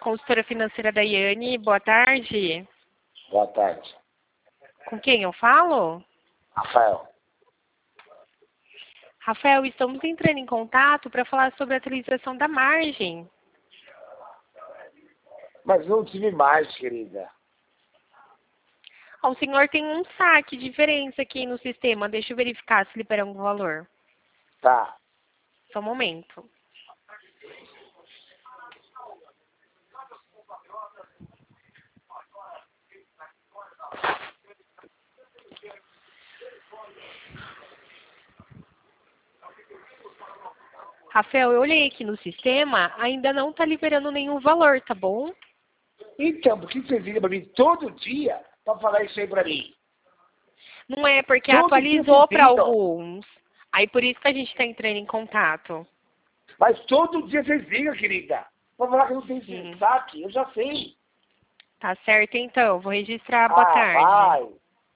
consultora financeira da Iane. Boa tarde. Boa tarde. Com quem eu falo? Rafael. Rafael, estamos entrando em contato para falar sobre a atualização da margem. Mas não tive mais, querida. O senhor tem um saque de diferença aqui no sistema. Deixa eu verificar se liberou algum valor. Tá. Só um momento. Rafael, eu olhei aqui no sistema, ainda não está liberando nenhum valor, tá bom? Então, por que você liga pra mim todo dia pra falar isso aí pra mim? Não é, porque Todo atualizou dia para vocês ligam. alguns. Aí por isso que a gente está entrando em contato. Mas todo dia vocês ligam, querida. Pra falar que não tem Sim. saque, eu já sei. Tá certo, então. Vou registrar. Boa tarde. Vai.